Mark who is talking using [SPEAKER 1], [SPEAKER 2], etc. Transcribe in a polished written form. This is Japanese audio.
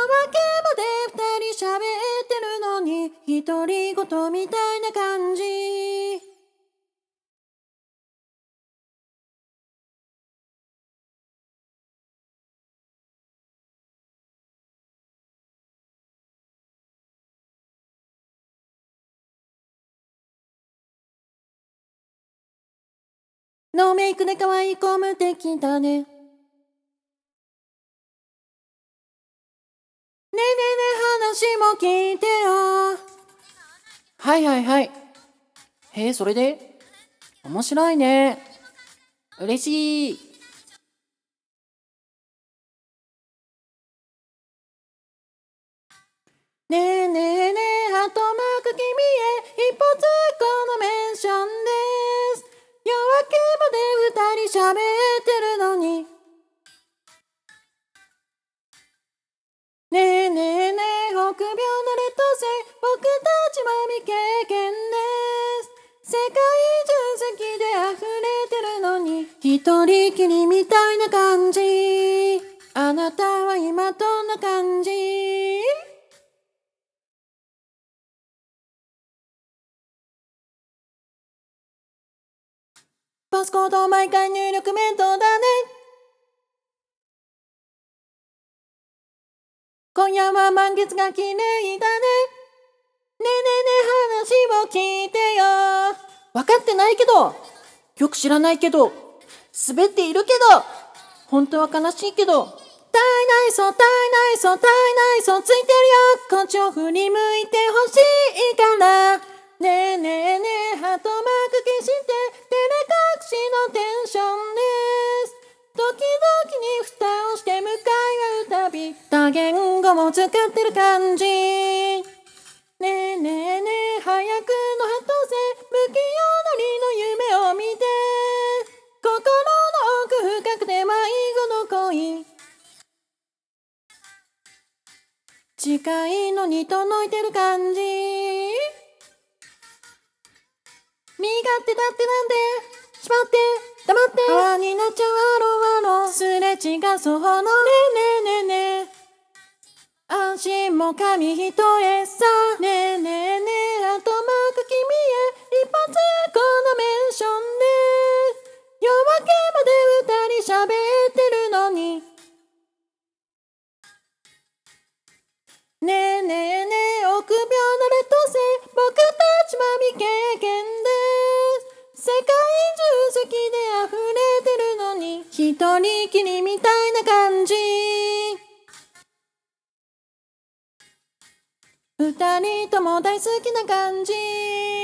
[SPEAKER 1] まで二人喋ってるのに独り言みたいな感じ。ノーメイクで可愛い子無敵だね。ねえねえねえ話も聞いてよ。はいはいはい。へえ、それで面白いね。嬉しい。ねえねえねえ、ハートマーク君へ一歩通行のメンションです。夜明けまで二人喋ってるのに。ねえねえねえ、臆病な劣等生、僕たちも未経験です。世界中好きで溢れてるのに一人きりみたいな感じ。あなたは今どんな感じ？パスコード毎回入力面倒だね。今夜は満月が綺麗だね。ねえねえねえ話を聞いてよ。分かってないけど、よく知らないけど、滑っているけど、本当は悲しいけど、体内層体内層体内層ついてるよ。こっちを振り向いてほしいから。ねえねえねえ、ハートマーク消して照れ隠しのテンションです。時々に蓋をして向かい合うたび多言語も使ってる感じ。ねえねえねえ、早くのハト生、不器用なりの夢を見て、心の奥深くて迷子の恋、近いのに届いてる感じ。身勝手だってなんで、しまって黙って不安になっちゃうわろわろ、すれ違うそのねえねえねえねえ、安心も紙一重さ。ねえねえねえ、ハートマーク君へ一発このメンションで、夜明けまで二人喋ってるのに。ねえねえねえ、臆病な劣等生、僕たちは未経験です。世界中好きで溢れてるのに一人きりみたいな感じ。二人とも大好きな感じ。